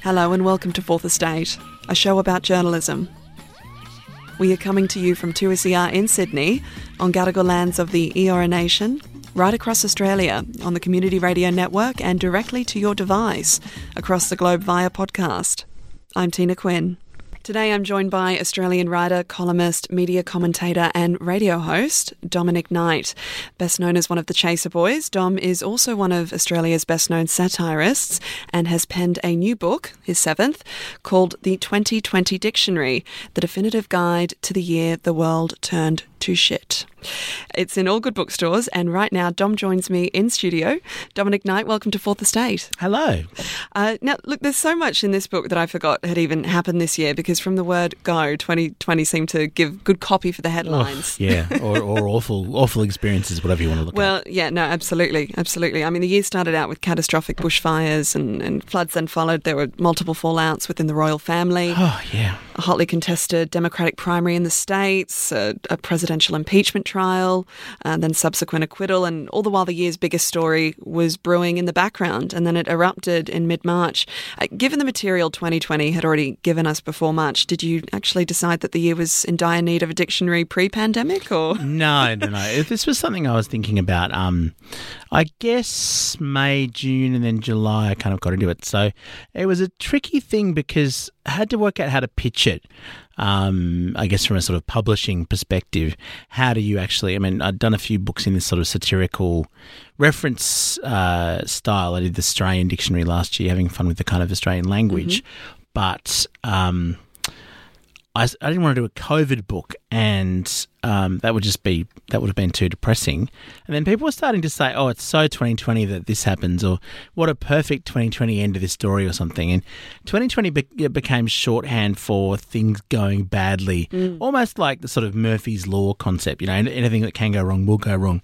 Hello and welcome to Fourth Estate, a show about journalism. We are coming to you from 2SER in Sydney, on Gadigal lands of the Eora Nation, right across Australia on the Community Radio Network and directly to your device across the globe via podcast. I'm Tina Quinn. Today I'm joined by Australian writer, columnist, media commentator and radio host Dominic Knight. Best known as one of the Chaser Boys, Dom is also one of Australia's best-known satirists and has penned a new book, his seventh, called The 2020 Dictionary, the definitive guide to the year the world turned to shit. It's in all good bookstores, and right now Dom joins me in studio. Dominic Knight, welcome to Fourth Estate. Hello. Now, look, there's so much in this book that I forgot had even happened this year, because from the word go, 2020 seemed to give good copy for the headlines. Oh, yeah, or awful experiences, whatever you want to look at. Well, yeah, no, absolutely. I mean, the year started out with catastrophic bushfires and floods then followed. There were multiple fallouts within the royal family. Oh, yeah. A hotly contested Democratic primary in the States, a presidential impeachment trial, and then subsequent acquittal, and all the while the year's biggest story was brewing in the background, and then it erupted in mid-March. Given the material 2020 had already given us before March, did you actually decide that the year was in dire need of a dictionary pre-pandemic, or...? No. This was something I was thinking about. I guess May, June, and then July I kind of got into it. So it was a tricky thing because I had to work out how to pitch it. I guess from a sort of publishing perspective, how do you actually, I mean, I'd done a few books in this sort of satirical reference style. I did the Australian dictionary last year, having fun with the kind of Australian language, but I didn't want to do a COVID book, and that would have been too depressing. And then people were starting to say, oh, it's so 2020 that this happens, or what a perfect 2020 end to this story or something. And 2020 became shorthand for things going badly, almost like the sort of Murphy's Law concept, you know, anything that can go wrong will go wrong,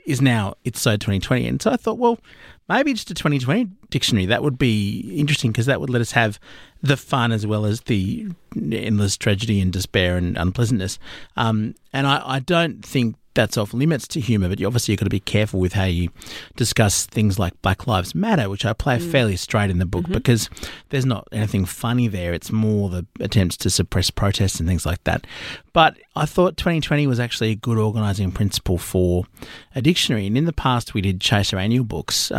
it's so 2020. And so I thought, well, maybe just a 2020 dictionary. That would be interesting because that would let us have the fun as well as the endless tragedy and despair and unpleasantness. And I don't think that's off limits to humour, but obviously you've got to be careful with how you discuss things like Black Lives Matter, which I play fairly straight in the book because there's not anything funny there. It's more the attempts to suppress protests and things like that. But I thought 2020 was actually a good organising principle for a dictionary. And in the past we did Chaser annual books,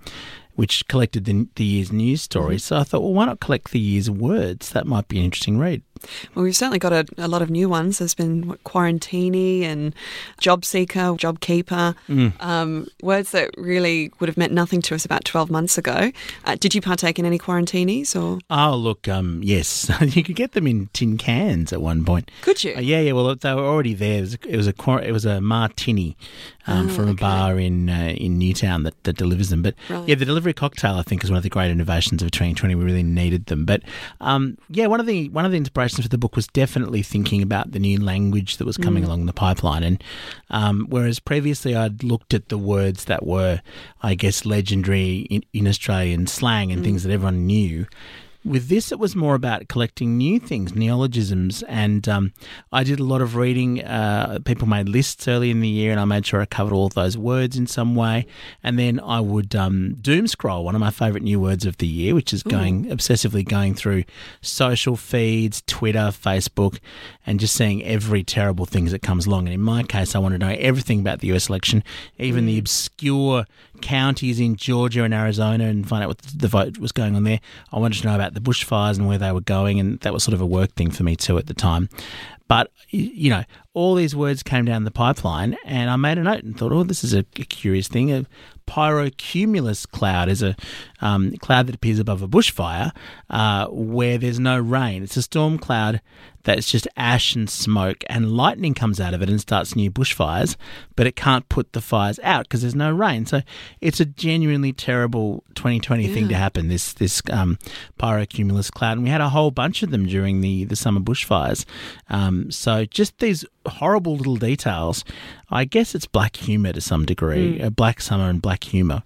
which collected the year's news stories. So I thought, well, why not collect the year's words? That might be an interesting read. Well, we've certainly got a lot of new ones. There's been Quarantini and Job Seeker, Job Keeper, words that really would have meant nothing to us about 12 months ago. Did you partake in any Quarantinis? Or? Oh, look, yes. You could get them in tin cans at one point. Could you? Yeah. Well, they were already there. It was a martini from a bar in Newtown that delivers them. But yeah, the delivery cocktail, I think, is one of the great innovations of 2020. We really needed them. But yeah, one of the inspirations for the book was definitely thinking about the new language that was coming along the pipeline. And whereas previously I'd looked at the words that were, I guess, legendary in Australian slang and things that everyone knew, with this, it was more about collecting new things, neologisms, and I did a lot of reading. People made lists early in the year, and I made sure I covered all of those words in some way. And then I would doom scroll, one of my favourite new words of the year, which is obsessively going through social feeds, Twitter, Facebook, and just seeing every terrible thing that comes along. And in my case, I wanted to know everything about the US election, even the obscure counties in Georgia and Arizona, and find out what the vote was going on there. I wanted to know about the bushfires and where they were going, and that was sort of a work thing for me too at the time. But, you know, all these words came down the pipeline, and I made a note and thought, oh, this is a curious thing. A pyrocumulus cloud is a cloud that appears above a bushfire where there's no rain. It's a storm cloud that's just ash and smoke, and lightning comes out of it and starts new bushfires, but it can't put the fires out because there's no rain. So it's a genuinely terrible 2020 thing to happen, this pyrocumulus cloud. And we had a whole bunch of them during the summer bushfires. So just these horrible little details. I guess it's black humour to some degree, black summer and black humour,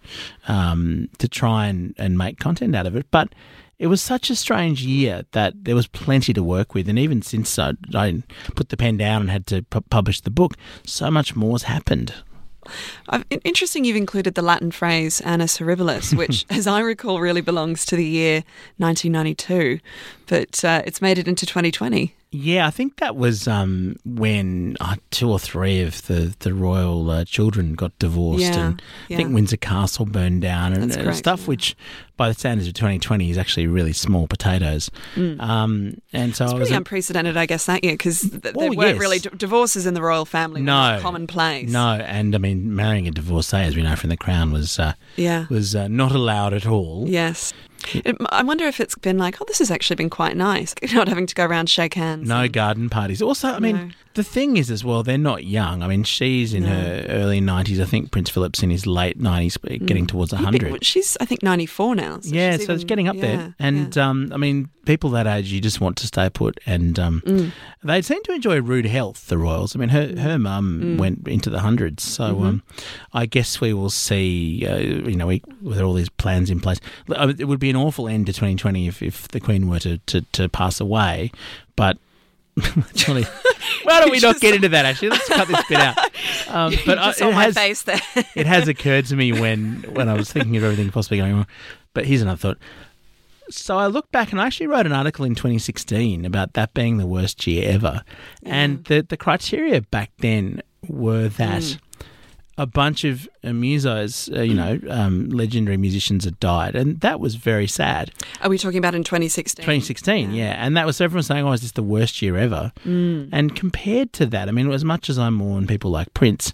to try and make content out of it. But it was such a strange year that there was plenty to work with. And even since I put the pen down and had to publish the book, so much more's happened. Interesting you've included the Latin phrase annus horribilis, which, as I recall, really belongs to the year 1992, but it's made it into 2020. Yeah, I think that was when 2 or 3 of the royal children got divorced, and I think Windsor Castle burned down, and stuff which, by the standards of 2020, is actually really small potatoes. And so it's pretty unprecedented, I guess, that year, because there weren't really divorces in the royal family. Was commonplace. No, and I mean, marrying a divorcee, as we know from The Crown, was not allowed at all. Yes. I wonder if it's been like, this has actually been quite nice, not having to go around shake hands. No garden parties. Also, I mean, the thing is as well, they're not young. I mean, she's in her early 90s. I think Prince Philip's in his late 90s, getting towards 100. She's, I think, 94 now. So so it's getting up there. And, I mean, people that age, you just want to stay put. And they seem to enjoy rude health, the royals. I mean, her mum went into the hundreds. So I guess we will see, with all these plans in place. It would be an awful end to 2020 if the Queen were to pass away. But actually, why don't we not get into that, actually? Let's cut this bit out. But my face there. It has occurred to me when I was thinking of everything possibly going wrong. But here's another thought. So I looked back and I actually wrote an article in 2016 about that being the worst year ever. Yeah. And the criteria back then were that a bunch of musos, legendary musicians had died, and that was very sad. Are we talking about in 2016? 2016, yeah. And that was everyone saying, is this the worst year ever? And compared to that, I mean, as much as I mourn people like Prince,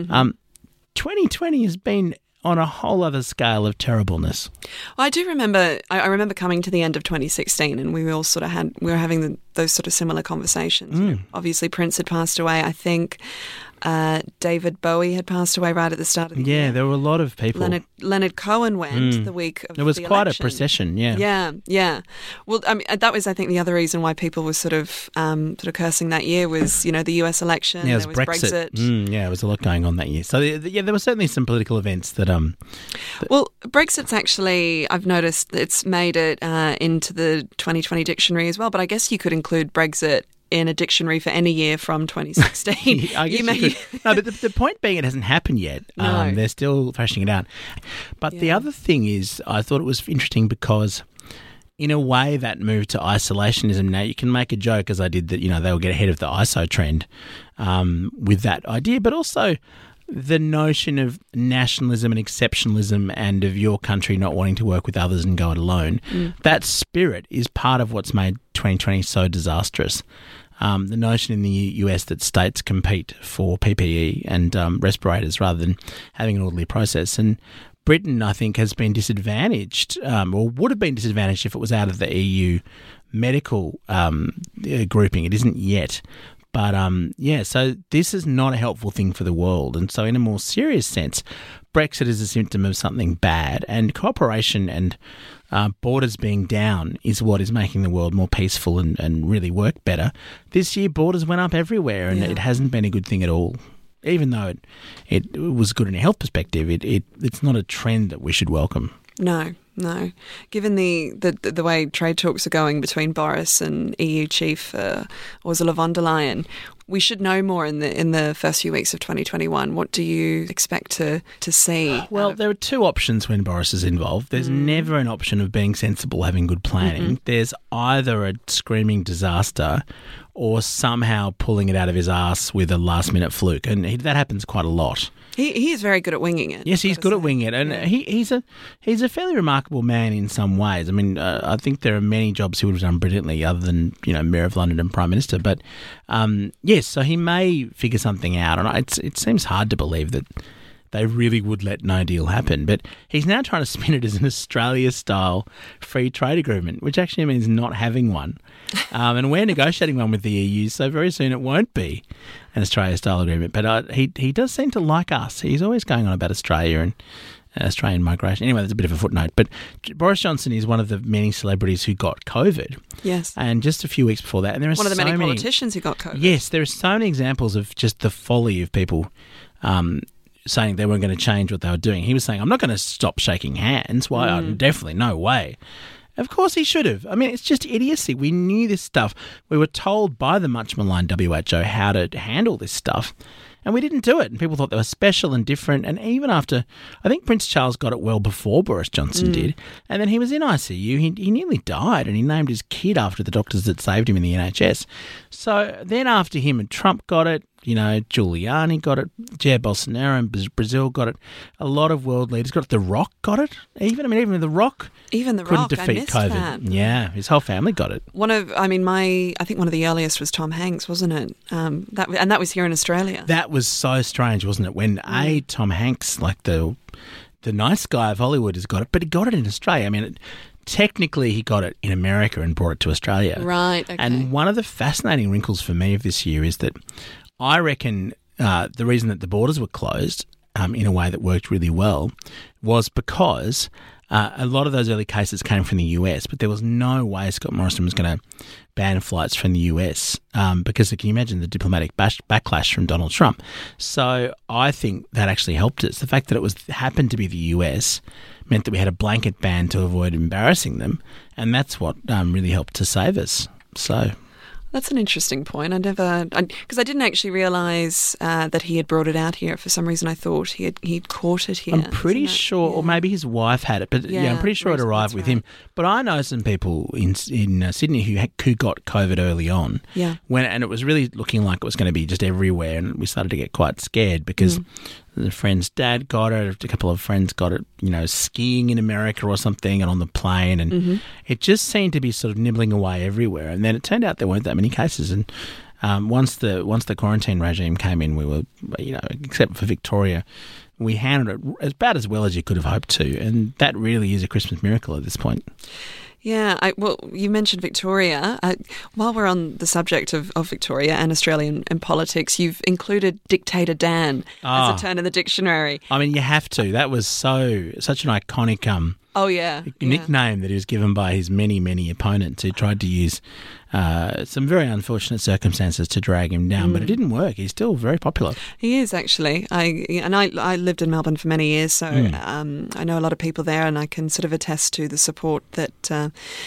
2020 has been on a whole other scale of terribleness. Well, I do remember, I remember coming to the end of 2016 and we all sort of we were having those sort of similar conversations. Obviously, Prince had passed away, I think. David Bowie had passed away right at the start of the year. Yeah, there were a lot of people. Leonard Cohen went the week of the election. It was quite a procession, yeah. Yeah. Well, I mean, that was, I think, the other reason why people were sort of cursing that year was, the US election. Yeah, it was Brexit. There was a lot going on that year. So, there were certainly some political events that... Well, Brexit's actually, I've noticed, it's made it into the 2020 dictionary as well, but I guess you could include Brexit in a dictionary for any year from 2016. I guess you could. No, but the point being it hasn't happened yet. No. They're still thrashing it out. But the other thing is, I thought it was interesting because in a way that move to isolationism, now you can make a joke, as I did, that, they'll get ahead of the ISO trend with that idea, but also the notion of nationalism and exceptionalism and of your country not wanting to work with others and go it alone. That spirit is part of what's made 2020 so disastrous. The notion in the US that states compete for PPE and respirators rather than having an orderly process. And Britain, I think, has been disadvantaged, or would have been disadvantaged if it was out of the EU medical grouping. It isn't yet. But, so this is not a helpful thing for the world. And so in a more serious sense, Brexit is a symptom of something bad, and cooperation and borders being down is what is making the world more peaceful and really work better. This year, borders went up everywhere, and it hasn't been a good thing at all. Even though it was good in a health perspective, it's not a trend that we should welcome. No. Given the way trade talks are going between Boris and EU chief Ursula von der Leyen, we should know more in the first few weeks of 2021. What do you expect to see? Well, there are two options when Boris is involved. There's never an option of being sensible, having good planning. There's either a screaming disaster or somehow pulling it out of his arse with a last-minute fluke, and that happens quite a lot. He is very good at winging it. Yes, he's good at winging it, and he's a fairly remarkable man in some ways. I mean, I think there are many jobs he would have done brilliantly, other than Mayor of London and Prime Minister. But yes, so he may figure something out, and it seems hard to believe that they really would let no deal happen. But he's now trying to spin it as an Australia-style free trade agreement, which actually means not having one. And we're negotiating one with the EU, so very soon it won't be an Australia-style agreement. But he does seem to like us. He's always going on about Australia and Australian migration. Anyway, that's a bit of a footnote. But Boris Johnson is one of the many celebrities who got COVID. Yes. And just a few weeks before that, and there are one of the many politicians who got COVID. Yes, there are so many examples of just the folly of people saying they weren't going to change what they were doing. He was saying, I'm not going to stop shaking hands. Why? Definitely, no way. Of course he should have. I mean, it's just idiocy. We knew this stuff. We were told by the much maligned WHO how to handle this stuff. And we didn't do it. And people thought they were special and different. And even after, I think Prince Charles got it well before Boris Johnson did. And then he was in ICU. He nearly died, and he named his kid after the doctors that saved him in the NHS. So then after him and Trump got it, Giuliani got it, Jair Bolsonaro in Brazil got it, a lot of world leaders got it. The Rock got it. Even The Rock couldn't defeat COVID. That. Yeah, his whole family got it. I think one of the earliest was Tom Hanks, wasn't it? That was here in Australia. That was so strange, wasn't it? When Tom Hanks, like the nice guy of Hollywood, has got it, but he got it in Australia. Technically, he got it in America and brought it to Australia. Right, okay. And one of the fascinating wrinkles for me of this year is that I reckon the reason that the borders were closed in a way that worked really well was because a lot of those early cases came from the US, but there was no way Scott Morrison was going to ban flights from the US because can you imagine the diplomatic backlash from Donald Trump? So I think that actually helped us. The fact that it happened to be the US meant that we had a blanket ban to avoid embarrassing them, and that's what really helped to save us. So that's an interesting point. Because I didn't actually realise that he had brought it out here. For some reason, I thought he'd caught it here. I'm pretty sure, or maybe his wife had it, but I'm pretty sure it arrived with him. But I know some people in Sydney who got COVID early on. Yeah. And it was really looking like it was going to be just everywhere, and we started to get quite scared because the friend's dad got it, a couple of friends got it, skiing in America or something and on the plane, and it just seemed to be sort of nibbling away everywhere. And then it turned out there weren't that many cases, and once the quarantine regime came in, we were, except for Victoria, we handled it about as well as you could have hoped to, and that really is a Christmas miracle at this point. Yeah, you mentioned Victoria. While we're on the subject of Victoria and Australian and politics, you've included Dictator Dan as a term in the dictionary. You have to. That was such an iconic nickname that he was given by his many, many opponents who tried to use some very unfortunate circumstances to drag him down, but it didn't work. He's still very popular. He is, actually. I lived in Melbourne for many years, so I know a lot of people there, and I can sort of attest to the support that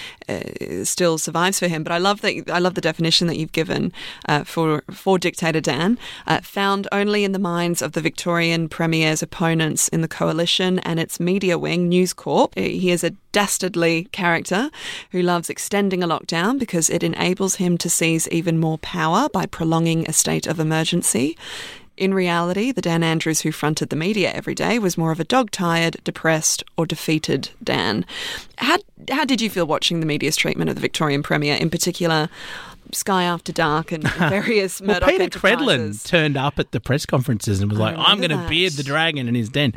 still survives for him. But I love the definition that you've given for Dictator Dan, found only in the minds of the Victorian Premier's opponents in the coalition and its media wing, News Corp. He is a dastardly character who loves extending a lockdown because it enables him to seize even more power by prolonging a state of emergency. In reality, the Dan Andrews who fronted the media every day was more of a dog-tired, depressed or defeated Dan. How did you feel watching the media's treatment of the Victorian Premier, in particular Sky After Dark and various Murdoch Peter enterprises? Credlin turned up at the press conferences and was like, I'm going to beard the dragon in his den.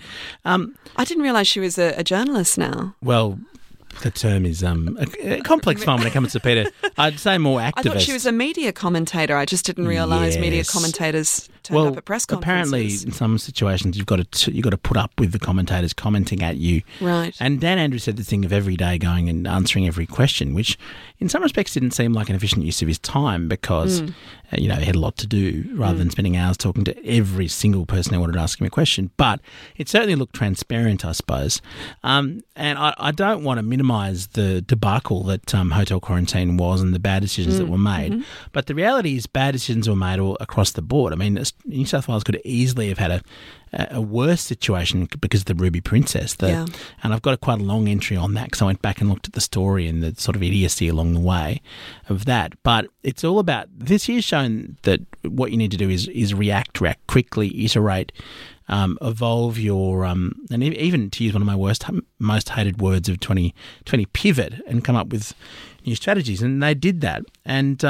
I didn't realise she was a journalist now. Well, the term is a complex one when it comes to Peter. I'd say more activist. I thought she was a media commentator. I just didn't realise media commentators turned up at press conferences. Apparently, in some situations, you've got to put up with the commentators commenting at you. Right. And Dan Andrews said the thing of every day going and answering every question, which in some respects didn't seem like an efficient use of his time because he had a lot to do rather than spending hours talking to every single person who wanted to ask him a question. But it certainly looked transparent, I suppose. And I don't want to minimise the debacle that hotel quarantine was and the bad decisions that were made. But the reality is bad decisions were made all across the board. New South Wales could easily have had a worse situation because of the Ruby Princess. And I've got quite a long entry on that because I went back and looked at the story and the sort of idiocy along the way of that. But it's all about, this year's shown that what you need to do is react quickly, iterate, evolve your, and even to use one of my most hated words of 2020, pivot and come up with new strategies. And they did that. And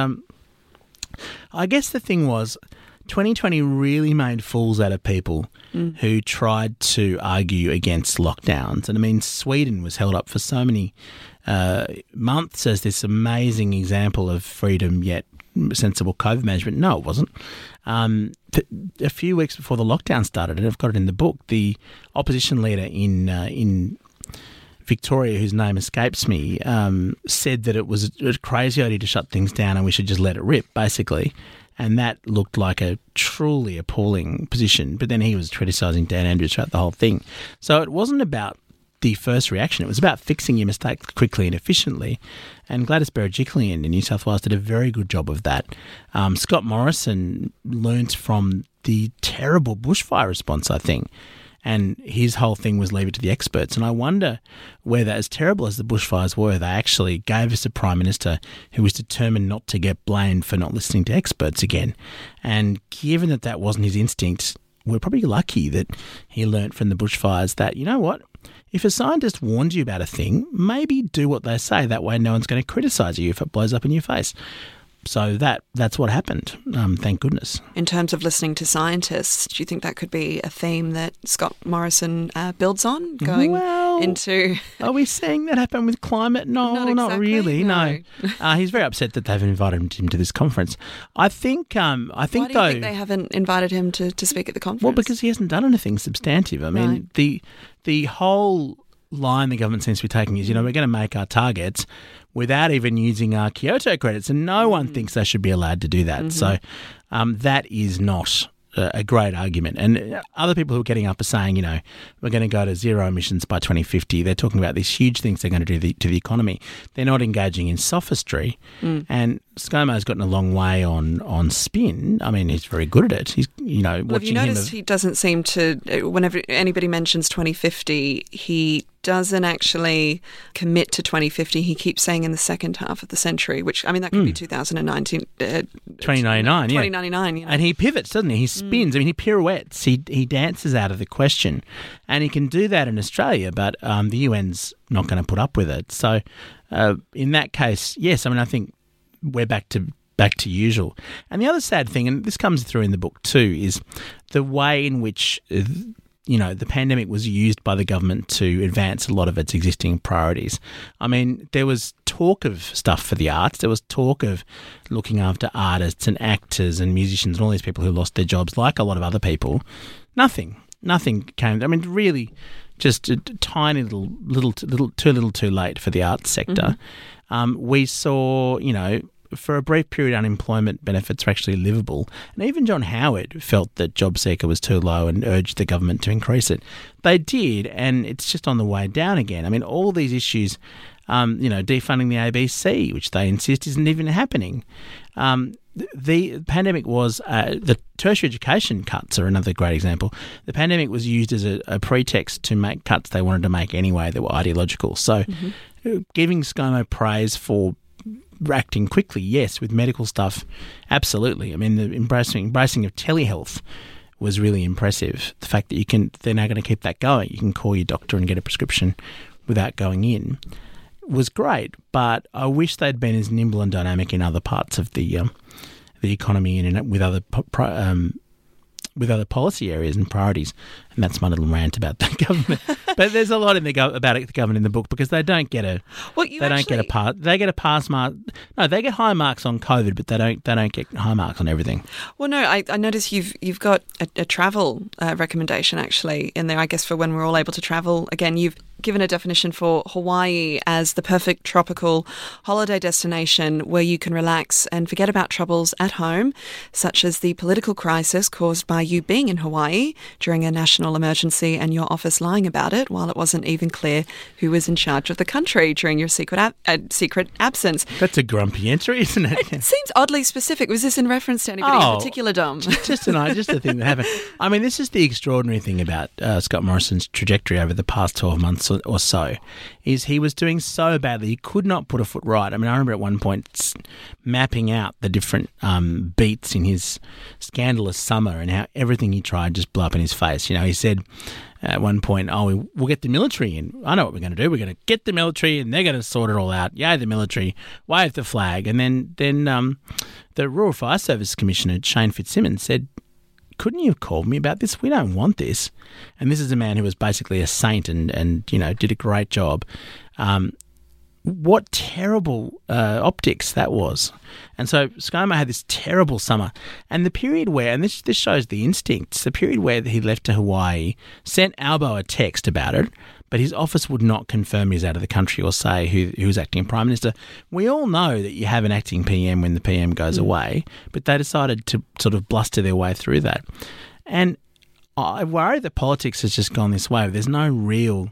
I guess the thing was, 2020 really made fools out of people who tried to argue against lockdowns. And Sweden was held up for so many months as this amazing example of freedom yet sensible COVID management. No, it wasn't. A few weeks before the lockdown started, and I've got it in the book, the opposition leader in Victoria, whose name escapes me, said that it was a crazy idea to shut things down and we should just let it rip, basically. And that looked like a truly appalling position. But then he was criticising Dan Andrews throughout the whole thing. So it wasn't about the first reaction. It was about fixing your mistakes quickly and efficiently. And Gladys Berejiklian in New South Wales did a very good job of that. Scott Morrison learnt from the terrible bushfire response, I think. And his whole thing was leave it to the experts. And I wonder whether, as terrible as the bushfires were, they actually gave us a Prime Minister who was determined not to get blamed for not listening to experts again. And given that that wasn't his instinct, we're probably lucky that he learnt from the bushfires that, you know what, if a scientist warns you about a thing, maybe do what they say. That way no one's going to criticise you if it blows up in your face. So that's what happened, thank goodness. In terms of listening to scientists, do you think that could be a theme that Scott Morrison builds on going into... Are we seeing that happen with climate? No, not exactly, not really, no. He's very upset that they've invited him to this conference. I think Why do you think they haven't invited him to speak at the conference? Well, because he hasn't done anything substantive. I mean, the whole line the government seems to be taking is, we're going to make our targets without even using our Kyoto credits, and no one thinks they should be allowed to do that. Mm-hmm. So that is not a great argument. And other people who are getting up are saying, we're going to go to zero emissions by 2050. They're talking about these huge things they're going to do to the economy. They're not engaging in sophistry. And ScoMo's gotten a long way on spin. I mean, he's very good at it. He's, have you noticed he doesn't seem to, whenever anybody mentions 2050, he doesn't actually commit to 2050. He keeps saying in the second half of the century, which, I mean, that could be 2019. 2099, 2099, And he pivots, doesn't he? He spins. I mean, he pirouettes. He dances out of the question. And he can do that in Australia, but the UN's not going to put up with it. So in that case, yes, I mean, I think we're back to usual. And the other sad thing, and this comes through in the book too, is the way in which the pandemic was used by the government to advance a lot of its existing priorities. I mean, there was talk of stuff for the arts. There was talk of looking after artists and actors and musicians and all these people who lost their jobs, like a lot of other people. Nothing came. I mean, really, just a tiny little too late for the arts sector. Mm-hmm. We saw, for a brief period, unemployment benefits were actually livable. And even John Howard felt that JobSeeker was too low and urged the government to increase it. They did, and it's just on the way down again. I mean, all these issues, defunding the ABC, which they insist isn't even happening. The pandemic was, the tertiary education cuts are another great example. The pandemic was used as a pretext to make cuts they wanted to make anyway that were ideological. So giving ScoMo praise for acting quickly, yes, with medical stuff, absolutely. I mean, the embracing of telehealth was really impressive. The fact that they're now going to keep that going. You can call your doctor and get a prescription without going in was great, but I wish they'd been as nimble and dynamic in other parts of the economy and with other policy areas and priorities. And that's my little rant about the government. But there's a lot about the government in the book because they don't get a pass. They get a pass mark. No, they get high marks on COVID, but they don't get high marks on everything. Well, no, I notice you've got a travel recommendation actually in there. I guess for when we're all able to travel again. You've given a definition for Hawaii as the perfect tropical holiday destination where you can relax and forget about troubles at home, such as the political crisis caused by you being in Hawaii during a national emergency and your office lying about it while it wasn't even clear who was in charge of the country during your secret absence. That's a grumpy entry, isn't it? It seems oddly specific. Was this in reference to anybody in particular, Dom? Just a thing that happened. I mean, this is the extraordinary thing about Scott Morrison's trajectory over the past 12 months or so, is he was doing so badly he could not put a foot right. I mean, I remember at one point mapping out the different beats in his scandalous summer and how everything he tried just blew up in his face. He said at one point, we'll get the military in. I know what we're going to do. We're going to get the military and they're going to sort it all out. Yay, the military, wave the flag. And then the Rural Fire Service Commissioner, Shane Fitzsimmons, said, couldn't you have called me about this? We don't want this. And this is a man who was basically a saint and did a great job. What terrible optics that was. And so ScoMo had this terrible summer. And the period where, and this shows the instincts, the period where he left to Hawaii, sent Albo a text about it, but his office would not confirm he's out of the country or say who was acting Prime Minister. We all know that you have an acting PM when the PM goes away, but they decided to sort of bluster their way through that. And I worry that politics has just gone this way. There's no real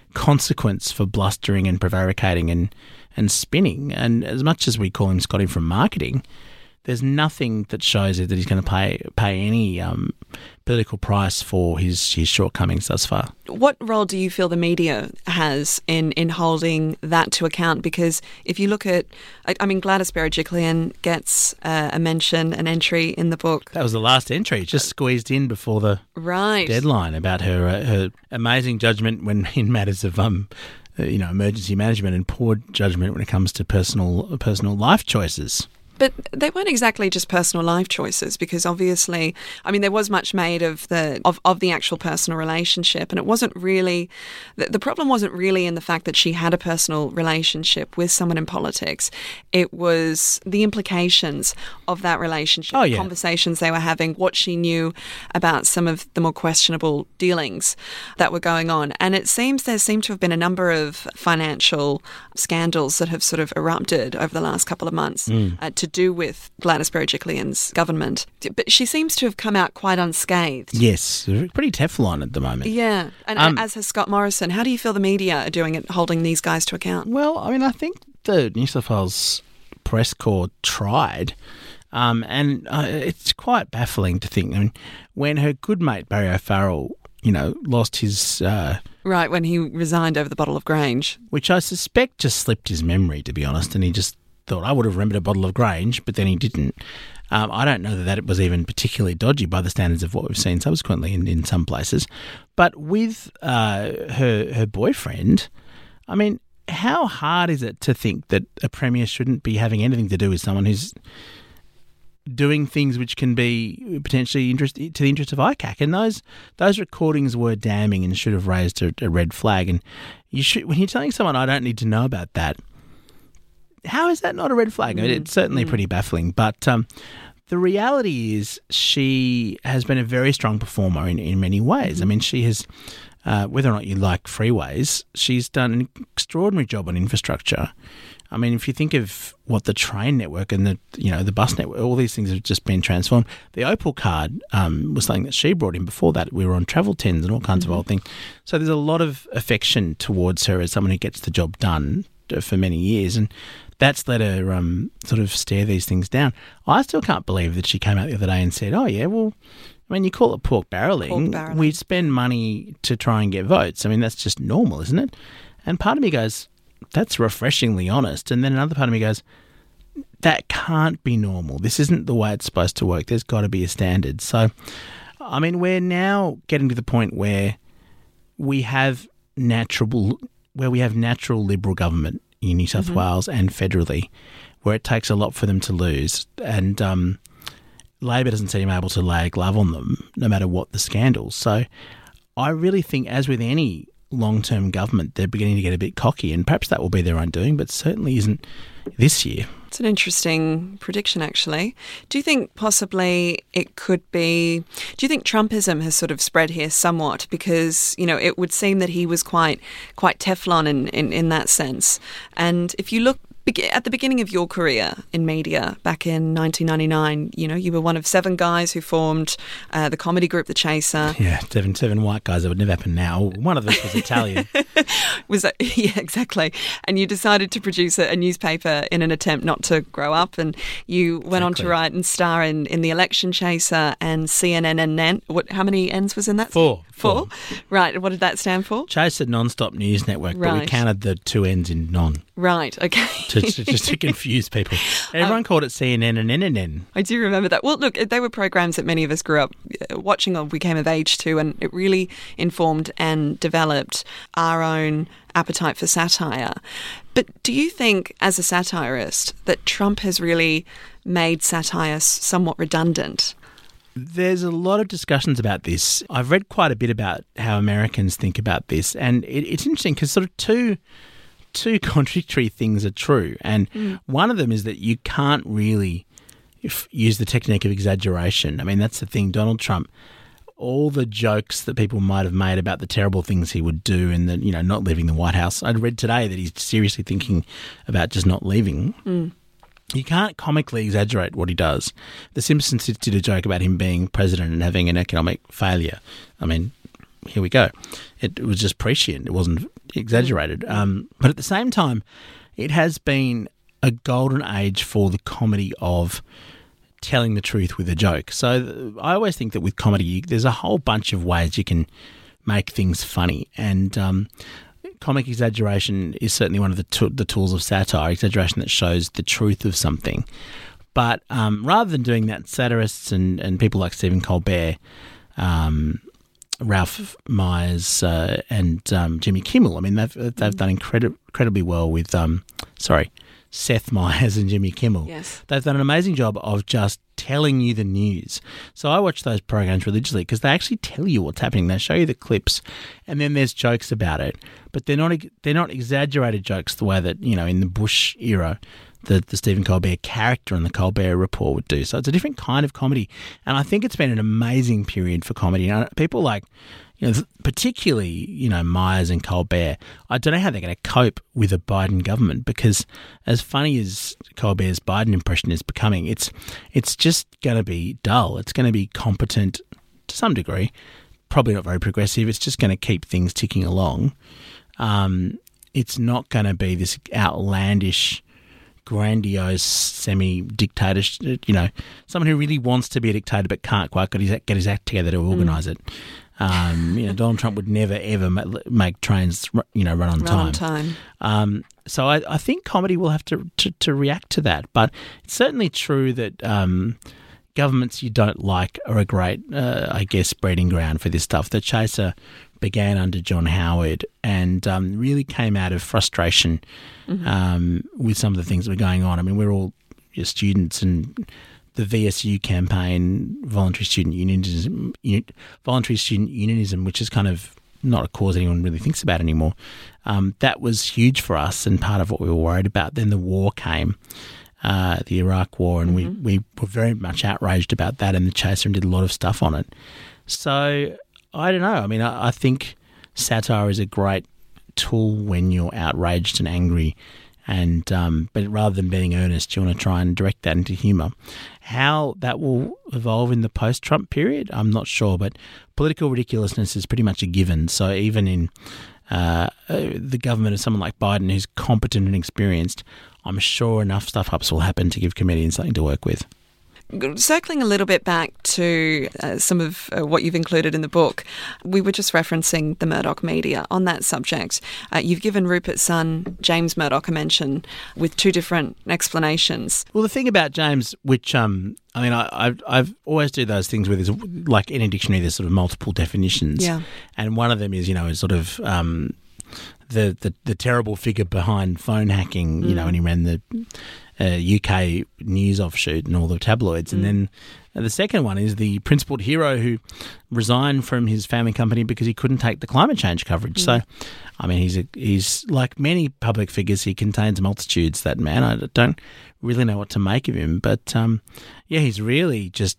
consequence for blustering and prevaricating and spinning. And as much as we call him Scotty from marketing, there's nothing that shows that he's going to pay any political price for his shortcomings thus far. What role do you feel the media has in holding that to account? Because if you look at, I mean, Gladys Berejiklian gets a mention, an entry in the book. That was the last entry, just squeezed in before the deadline, about her amazing judgment when in matters of emergency management, and poor judgment when it comes to personal life choices. But they weren't exactly just personal life choices, because obviously, I mean, there was much made of the actual personal relationship, and it wasn't really, the problem wasn't really in the fact that she had a personal relationship with someone in politics. It was the implications of that relationship, conversations they were having, what she knew about some of the more questionable dealings that were going on. And there seemed to have been a number of financial scandals that have sort of erupted over the last couple of months to do with Gladys Berejiklian's government. But she seems to have come out quite unscathed. Yes, pretty Teflon at the moment. Yeah, and as has Scott Morrison. How do you feel the media are doing it, holding these guys to account? Well, I mean, I think the New South Wales Press Corps tried, and it's quite baffling to think. I mean, when her good mate Barry O'Farrell, lost his... Right, when he resigned over the bottle of Grange. Which I suspect just slipped his memory, to be honest, and he just thought, I would have remembered a bottle of Grange, but then he didn't. I don't know that it was even particularly dodgy by the standards of what we've seen subsequently in some places. But with her boyfriend, I mean, how hard is it to think that a premier shouldn't be having anything to do with someone who's doing things which can be potentially to the interest of ICAC? And those recordings were damning and should have raised a red flag. And when you're telling someone, I don't need to know about that, how is that not a red flag? I mean, it's certainly pretty baffling. But the reality is she has been a very strong performer in many ways. I mean, she has, whether or not you like freeways, she's done an extraordinary job on infrastructure. I mean, if you think of what the train network and the bus network, all these things have just been transformed. The Opal card was something that she brought in. Before that, we were on travel tens and all kinds of old things. So there's a lot of affection towards her as someone who gets the job done for many years, and that's let her sort of stare these things down. I still can't believe that she came out the other day and said, oh, yeah, well, I mean, you call it pork barrelling. We spend money to try and get votes. I mean, that's just normal, isn't it? And part of me goes, that's refreshingly honest. And then another part of me goes, that can't be normal. This isn't the way it's supposed to work. There's got to be a standard. So, I mean, we're now getting to the point where we have natural Liberal government in New South Wales and federally, where it takes a lot for them to lose. And Labor doesn't seem able to lay a glove on them, no matter what the scandals. So I really think, as with any long-term government, they're beginning to get a bit cocky, and perhaps that will be their undoing, but certainly isn't this year. It's an interesting prediction, actually. Do you think possibly it could be... Do you think Trumpism has sort of spread here somewhat? Because, it would seem that he was quite Teflon in that sense. And if you look at the beginning of your career in media back in 1999, you were one of 7 guys who formed the comedy group The Chaser. Yeah, seven white guys. That would never happen now. One of them was Italian. Yeah, exactly. And you decided to produce a newspaper in an attempt not to grow up, and you went on to write and star in The Election Chaser and CNN and N. How many N's was in that? 4. Right. What did that stand for? Chaser Non-Stop News Network, but we counted the 2 N's in non. Right, okay. Just to confuse people. Everyone called it CNN and NNN. I do remember that. Well, look, they were programs that many of us grew up watching or became of age to, and it really informed and developed our own appetite for satire. But do you think, as a satirist, that Trump has really made satire somewhat redundant? There's a lot of discussions about this. I've read quite a bit about how Americans think about this, and it's interesting because sort of two contradictory things are true. And one of them is that you can't really use the technique of exaggeration. I mean, that's the thing. Donald Trump, all the jokes that people might have made about the terrible things he would do and that, not leaving the White House. I'd read today that he's seriously thinking about just not leaving. You can't comically exaggerate what he does. The Simpsons did a joke about him being president and having an economic failure. I mean, here we go. It was just prescient. It wasn't exaggerated. But at the same time, it has been a golden age for the comedy of telling the truth with a joke. So I always think that with comedy, there's a whole bunch of ways you can make things funny. And comic exaggeration is certainly one of the tools of satire, exaggeration that shows the truth of something. But rather than doing that, satirists and people like Stephen Colbert, Ralph Myers and Jimmy Kimmel, I mean, they've done incredibly well with Seth Meyers and Jimmy Kimmel. Yes. They've done an amazing job of just telling you the news. So I watch those programs religiously because they actually tell you what's happening. They show you the clips, and then there's jokes about it. But they're not exaggerated jokes the way that, in the Bush era, the Stephen Colbert character in the Colbert Report would do. So it's a different kind of comedy. And I think it's been an amazing period for comedy. People like, particularly, Myers and Colbert, I don't know how they're going to cope with a Biden government, because as funny as Colbert's Biden impression is becoming, it's just going to be dull. It's going to be competent to some degree, probably not very progressive. It's just going to keep things ticking along. It's not going to be this outlandish, grandiose, semi-dictatorship, someone who really wants to be a dictator but can't quite get his act together to organise it. Donald Trump would never, ever make trains, run on time. So I think comedy will have to react to that. But it's certainly true that governments you don't like are a great, breeding ground for this stuff. The Chaser began under John Howard and really came out of frustration with some of the things that were going on. I mean, we're all students, and the VSU campaign, voluntary student unionism, which is kind of not a cause anyone really thinks about anymore, that was huge for us and part of what we were worried about. Then the war came, the Iraq War, and we were very much outraged about that, and the Chaser did a lot of stuff on it. So I don't know. I mean, I think satire is a great tool when you're outraged and angry, and but rather than being earnest, you want to try and direct that into humour. How that will evolve in the post-Trump period, I'm not sure, but political ridiculousness is pretty much a given. So even in the government of someone like Biden, who's competent and experienced, I'm sure enough stuff-ups will happen to give comedians something to work with. Circling a little bit back to some of what you've included in the book, we were just referencing the Murdoch media. On that subject, you've given Rupert's son, James Murdoch, a mention with two different explanations. Well, the thing about James, which, I've always do those things where there's, like in a dictionary, there's sort of multiple definitions. Yeah. And one of them is, sort of the terrible figure behind phone hacking, when he ran the UK news offshoot and all the tabloids. And then the second one is the principled hero who resigned from his family company because he couldn't take the climate change coverage. So, I mean, he's like many public figures, he contains multitudes, that man. I don't really know what to make of him. But, he's really just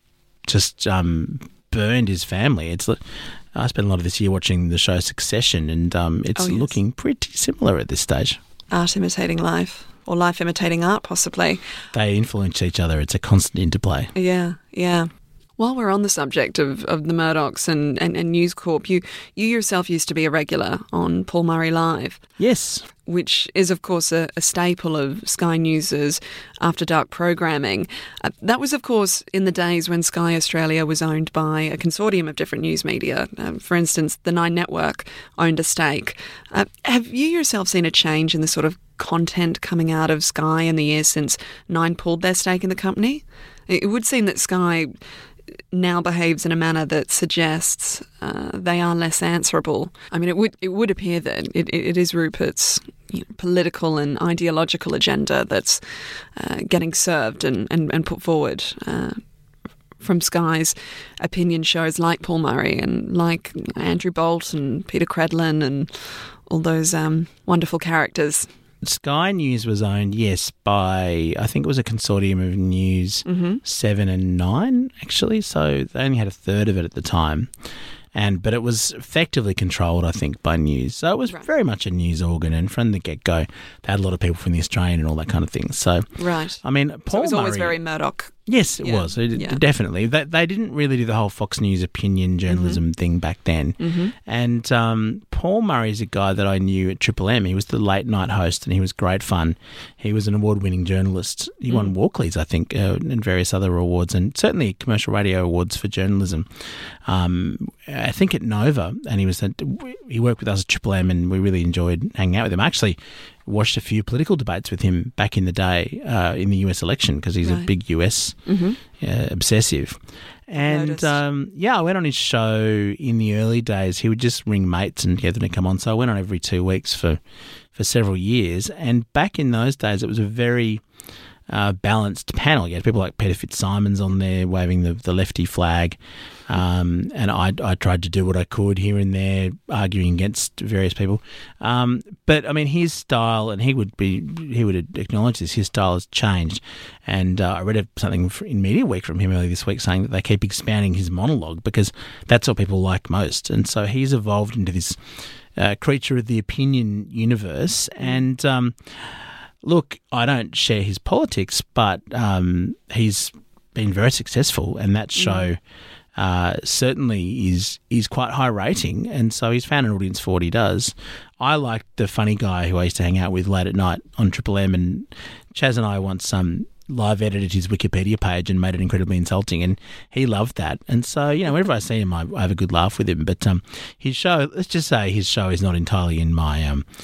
burned his family. I spent a lot of this year watching the show Succession, and it's looking pretty similar at this stage. Art imitating life. Or life imitating art, possibly. They influence each other. It's a constant interplay. Yeah. While we're on the subject of the Murdochs and News Corp, you yourself used to be a regular on Paul Murray Live. Yes. Which is, of course, a staple of Sky News' After Dark programming. That was, of course, in the days when Sky Australia was owned by a consortium of different news media. For instance, the Nine Network owned a stake. Have you yourself seen a change in the sort of content coming out of Sky in the years since Nine pulled their stake in the company? It would seem that Sky now behaves in a manner that suggests they are less answerable. I mean, it would appear that it is Rupert's political and ideological agenda that's getting served and put forward from Sky's opinion shows like Paul Murray and like Andrew Bolt and Peter Credlin and all those wonderful characters. Sky News was owned, yes, by, I think it was a consortium of News 7 and 9, actually. So they only had a third of it at the time. But it was effectively controlled, I think, by News. So it was very much a news organ. And from the get-go, they had a lot of people from the Australian and all that kind of thing. So, right. I mean, Paul so it was Murray, always very Murdoch Yes, it was. Definitely. They didn't really do the whole Fox News opinion journalism thing back then. And Paul Murray's a guy that I knew at Triple M. He was the late night host and he was great fun. He was an award-winning journalist. He won Walkleys, I think, and various other awards, and certainly commercial radio awards for journalism. I think at Nova, and he worked with us at Triple M, and we really enjoyed hanging out with him. I actually watched a few political debates with him back in the day in the US election because he's a big US obsessive. And I went on his show in the early days. He would just ring mates and get them to come on. So I went on every 2 weeks for several years. And back in those days, it was a very balanced panel. You had people like Peter Fitzsimons on there waving the lefty flag. And I tried to do what I could here and there, arguing against various people. But I mean, his style, and he would acknowledge this, his style has changed. And I read something in Media Week from him earlier this week saying that they keep expanding his monologue because that's what people like most. And so he's evolved into this creature of the opinion universe. And look, I don't share his politics, but he's been very successful, and that show certainly is quite high rating, and so he's found an audience for what he does. I liked the funny guy who I used to hang out with late at night on Triple M, and Chaz and I once live edited his Wikipedia page and made it incredibly insulting, and he loved that. And so, whenever I see him, I have a good laugh with him. But his show, let's just say his show is not entirely in my,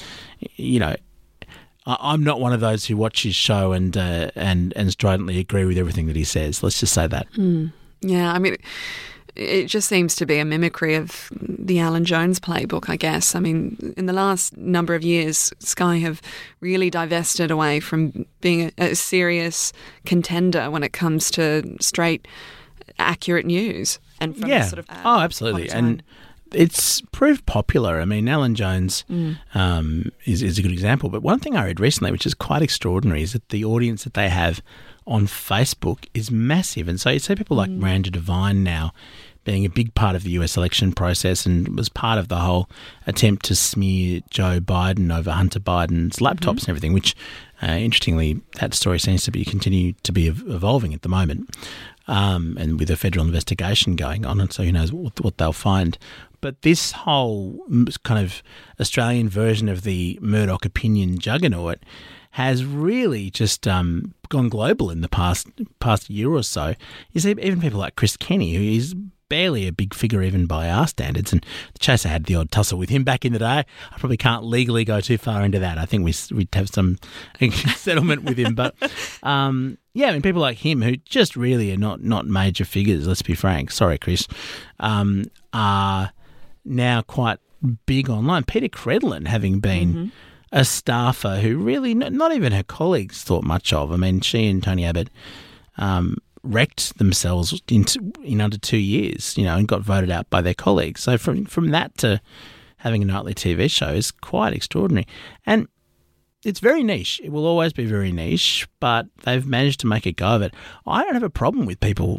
I'm not one of those who watch his show and stridently agree with everything that he says. Let's just say that. Yeah, I mean, it just seems to be a mimicry of the Alan Jones playbook, I guess. I mean, in the last number of years, Sky have really divested away from being a serious contender when it comes to straight, accurate news. And from sort of absolutely. And it's proved popular. I mean, Alan Jones is a good example. But one thing I read recently, which is quite extraordinary, is that the audience that they have on Facebook is massive. And so you see people like Miranda Devine now being a big part of the US election process and was part of the whole attempt to smear Joe Biden over Hunter Biden's laptops and everything, which, interestingly, that story seems to continue to be evolving at the moment, and with a federal investigation going on, and so who knows what they'll find. But this whole kind of Australian version of the Murdoch opinion juggernaut has really just gone global in the past year or so. You see, even people like Chris Kenny, who is barely a big figure even by our standards, and the Chaser had the odd tussle with him back in the day. I probably can't legally go too far into that. I think we'd have some settlement with him. But, I mean, people like him who just really are not major figures, let's be frank, sorry, Chris, are now quite big online. Peter Credlin, having been a staffer who really not even her colleagues thought much of. I mean, she and Tony Abbott wrecked themselves in under 2 years, and got voted out by their colleagues. So from that to having a nightly TV show is quite extraordinary. And it's very niche. It will always be very niche, but they've managed to make a go of it. I don't have a problem with people,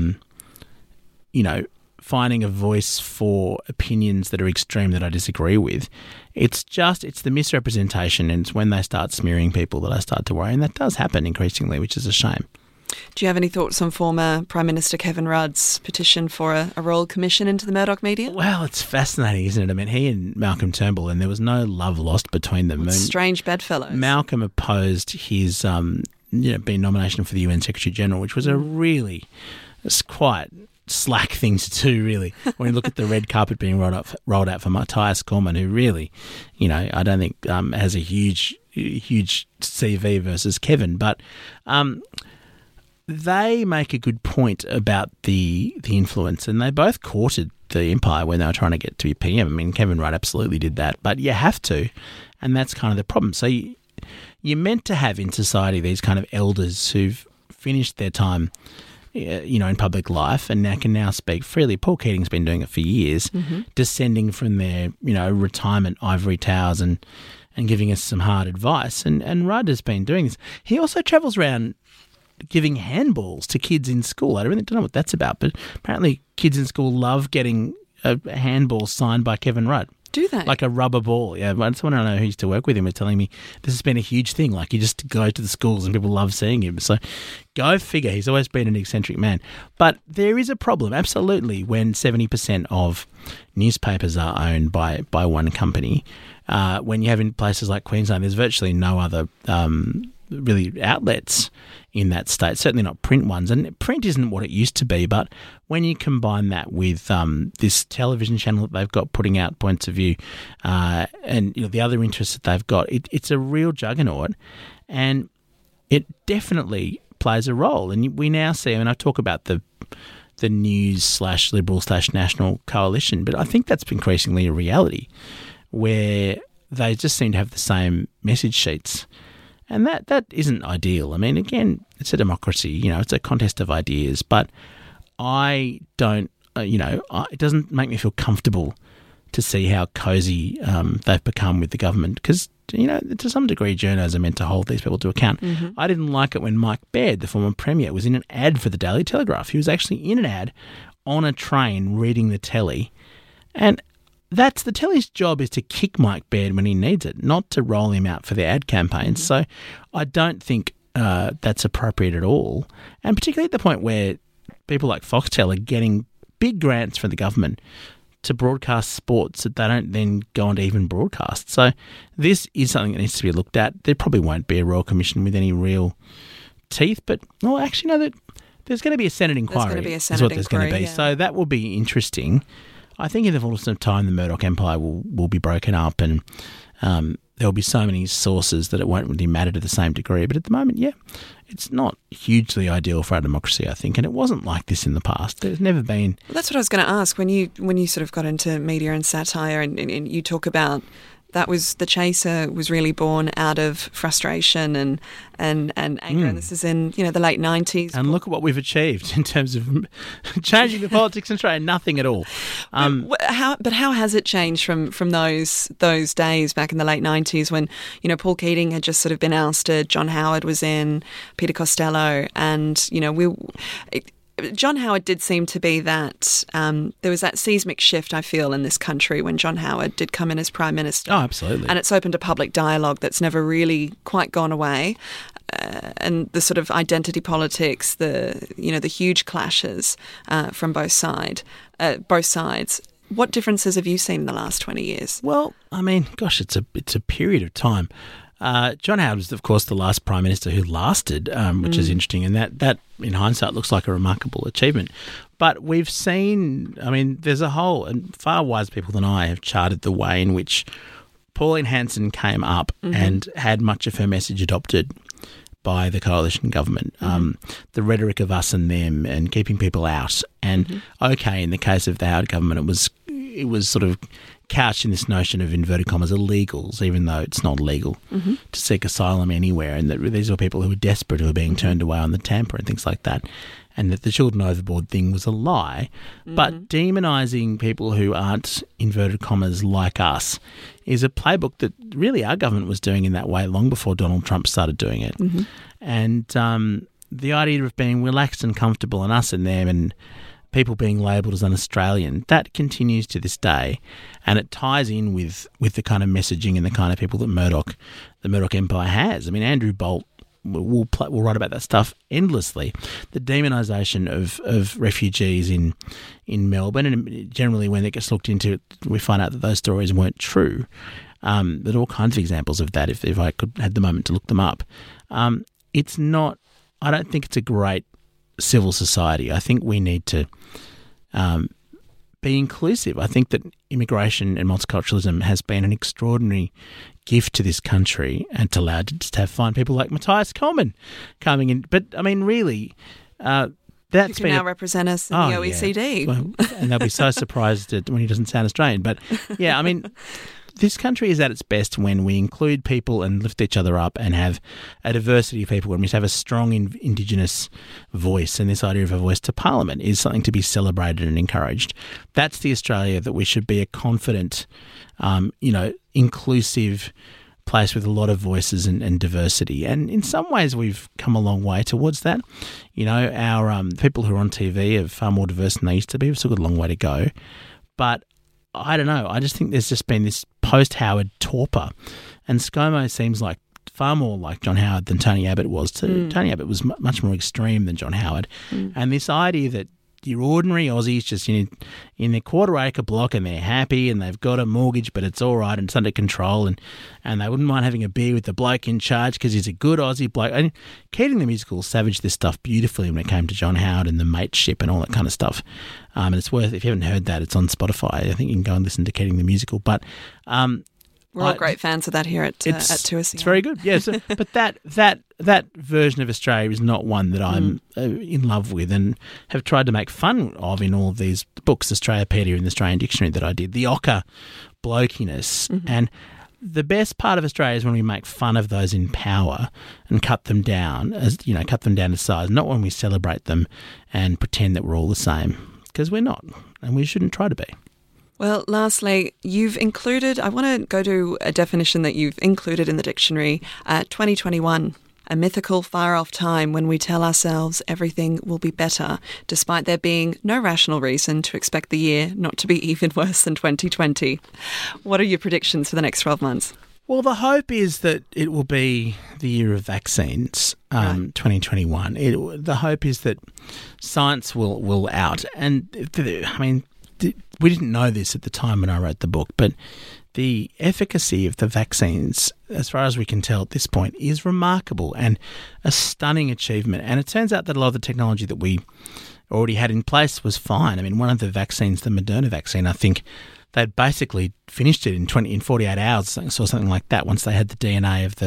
finding a voice for opinions that are extreme that I disagree with. It's the misrepresentation, and it's when they start smearing people that I start to worry, and that does happen increasingly, which is a shame. Do you have any thoughts on former Prime Minister Kevin Rudd's petition for a royal commission into the Murdoch media? Well, it's fascinating, isn't it? I mean, he and Malcolm Turnbull, and there was no love lost between them. Strange bedfellows. Malcolm opposed his being nomination for the UN Secretary-General, which was it's quite slack thing to do, really, when you look at the red carpet being rolled out for Matthias Cormann, who really, I don't think has a huge CV versus Kevin. But they make a good point about the influence, and they both courted the Empire when they were trying to get to be PM. I mean, Kevin Rudd absolutely did that, but you have to, and that's kind of the problem. So you're meant to have in society these kind of elders who've finished their time in public life and can now speak freely. Paul Keating's been doing it for years, descending from their, retirement ivory towers and giving us some hard advice. And Rudd has been doing this. He also travels around giving handballs to kids in school. I don't know what that's about, but apparently kids in school love getting a handball signed by Kevin Rudd. Do they? Like a rubber ball. Yeah, someone I know who used to work with him was telling me this has been a huge thing. Like, you just go to the schools and people love seeing him. So go figure. He's always been an eccentric man. But there is a problem, absolutely, when 70% of newspapers are owned by one company. When you have in places like Queensland, there's virtually no other really outlets in that state, certainly not print ones. And print isn't what it used to be, but when you combine that with this television channel that they've got putting out points of view and the other interests that they've got, it's a real juggernaut, and it definitely plays a role. And we now see, I mean, I talk about the news/liberal/national coalition, but I think that's increasingly a reality where they just seem to have the same message sheets. And that isn't ideal. I mean, again, it's a democracy, it's a contest of ideas, but I don't, it doesn't make me feel comfortable to see how cosy they've become with the government because, to some degree, journos are meant to hold these people to account. Mm-hmm. I didn't like it when Mike Baird, the former Premier, was in an ad for the Daily Telegraph. He was actually in an ad on a train reading the telly, and that's the telly's job, is to kick Mike Baird when he needs it, not to roll him out for their ad campaigns. Mm-hmm. So I don't think that's appropriate at all, and particularly at the point where people like Foxtel are getting big grants from the government to broadcast sports that they don't then go on to even broadcast. So this is something that needs to be looked at. There probably won't be a Royal Commission with any real teeth, but there's going to be a Senate inquiry. There's going to be a Senate inquiry, yeah. So that will be interesting. I think in the fullness of time, the Murdoch empire will be broken up, and there will be so many sources that it won't really matter to the same degree. But at the moment, it's not hugely ideal for our democracy, I think, and it wasn't like this in the past. There's never been. Well, that's what I was going to ask. When you sort of got into media and satire, and you talk about that was The Chaser was really born out of frustration and anger, and this is in the late 90s. And look at what we've achieved in terms of changing the politics in Australia. Nothing at all. But how has it changed from those days back in the late 90s when Paul Keating had just sort of been ousted, John Howard was in, Peter Costello, and John Howard did seem to be that there was that seismic shift, I feel, in this country when John Howard did come in as Prime Minister. Oh, absolutely. And it's opened a public dialogue that's never really quite gone away. And the sort of identity politics, the huge clashes from both sides. What differences have you seen in the last 20 years? Well, I mean, gosh, it's a period of time. John Howard was, of course, the last Prime Minister who lasted, which is interesting, and that, in hindsight, looks like a remarkable achievement. But we've seen, there's a whole, and far wiser people than I have charted the way in which Pauline Hanson came up and had much of her message adopted by the coalition government. The rhetoric of us and them and keeping people out. And, okay, in the case of the Howard government, it was sort of couched in this notion of, inverted commas, illegals, even though it's not legal to seek asylum anywhere, and that these were people who were desperate, who were being turned away on the tamper and things like that, and that the children overboard thing was a lie. But demonising people who aren't, inverted commas, like us is a playbook that really our government was doing in that way long before Donald Trump started doing it. And the idea of being relaxed and comfortable and us and them and people being labelled as un-Australian, that continues to this day, and it ties in with the kind of messaging and the kind of people that the Murdoch empire has. I mean, Andrew Bolt will write about that stuff endlessly. The demonisation of refugees in Melbourne, and generally when it gets looked into, we find out that those stories weren't true. There's all kinds of examples of that if I could had the moment to look them up. It's not. I don't think it's a great civil society. I think we need to be inclusive. I think that immigration and multiculturalism has been an extraordinary gift to this country, and to allow to just have fine people like Matthias Coleman coming in. But I mean, really, that's you can now represent us in the OECD. Yeah. Well, and they'll be so surprised when he doesn't sound Australian. But yeah, I mean, this country is at its best when we include people and lift each other up and have a diversity of people, when we have a strong Indigenous voice, and this idea of a voice to Parliament is something to be celebrated and encouraged. That's the Australia that we should be, a confident, inclusive place with a lot of voices and diversity. And in some ways we've come a long way towards that. Our people who are on TV are far more diverse than they used to be. We've still got a long way to go. But I don't know. I just think there's just been this post-Howard torpor, and ScoMo seems like far more like John Howard than Tony Abbott was. Tony Abbott was much more extreme than John Howard. And this idea that your ordinary Aussies just in their quarter-acre block and they're happy and they've got a mortgage but it's all right and it's under control and they wouldn't mind having a beer with the bloke in charge because he's a good Aussie bloke. And Keating the Musical savaged this stuff beautifully when it came to John Howard and the mateship and all that kind of stuff. And it's worth, if you haven't heard that, it's on Spotify. I think you can go and listen to Keating the Musical. But we're all great fans of that here at 2SER. It's very good, yes. But that version of Australia is not one that I'm in love with and have tried to make fun of in all of these books, Australiapedia and the Australian Dictionary that I did, the ochre blokiness. And the best part of Australia is when we make fun of those in power and cut them down, cut them down to size, not when we celebrate them and pretend that we're all the same, because we're not, and we shouldn't try to be. Well, lastly, you've included, I want to go to a definition that you've included in the dictionary, 2021, a mythical far-off time when we tell ourselves everything will be better, despite there being no rational reason to expect the year not to be even worse than 2020. What are your predictions for the next 12 months? Well, the hope is that it will be the year of vaccines, 2021. The hope is that science will out. And, I mean, we didn't know this at the time when I wrote the book, but the efficacy of the vaccines, as far as we can tell at this point, is remarkable and a stunning achievement. And it turns out that a lot of the technology that we already had in place was fine. I mean, one of the vaccines, the Moderna vaccine, I think they'd basically finished it in 48 hours or something like that once they had the DNA of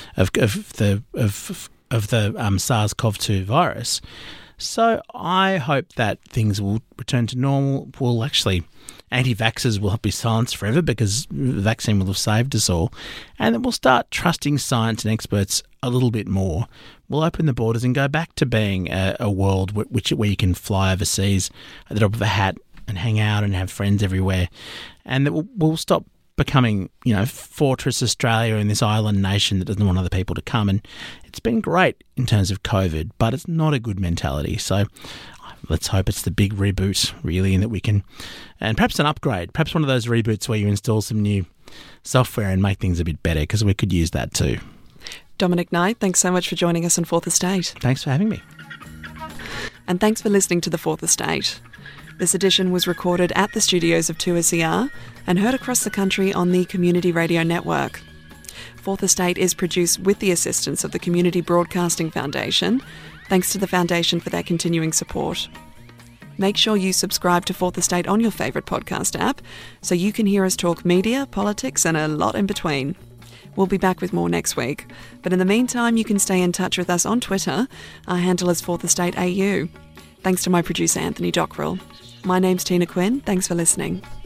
the SARS-CoV-2 virus. So I hope that things will return to normal. Anti-vaxxers will be silenced forever because the vaccine will have saved us all. And then we'll start trusting science and experts a little bit more. We'll open the borders and go back to being a world where you can fly overseas at the drop of a hat and hang out and have friends everywhere. And that we'll stop becoming, Fortress Australia and this island nation that doesn't want other people to come. And it's been great in terms of COVID, but it's not a good mentality. So let's hope it's the big reboot, really, and that we can, and perhaps an upgrade, perhaps one of those reboots where you install some new software and make things a bit better, because we could use that too. Dominic Knight, thanks so much for joining us on Fourth Estate. Thanks for having me. And thanks for listening to The Fourth Estate. This edition was recorded at the studios of 2SER and heard across the country on the Community Radio Network. Fourth Estate is produced with the assistance of the Community Broadcasting Foundation. Thanks to the Foundation for their continuing support. Make sure you subscribe to Fourth Estate on your favourite podcast app so you can hear us talk media, politics and a lot in between. We'll be back with more next week. But in the meantime, you can stay in touch with us on Twitter. Our handle is Fourth Estate AU. Thanks to my producer, Anthony Dockrell. My name's Tina Quinn. Thanks for listening.